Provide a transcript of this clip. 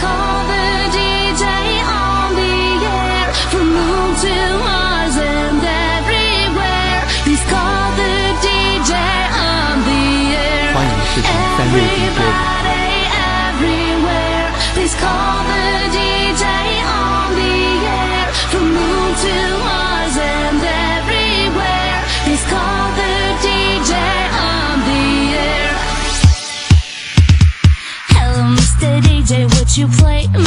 call the DJ on the air. From moon to Mars and everywhere. Please call the DJ on the air. 欢迎视频3六 DJ。 Everywhere. Please call the DJ on the air. From moon to Mars and everywhere. Please call the DJ on the air. Hello, Mr. DJ, would you play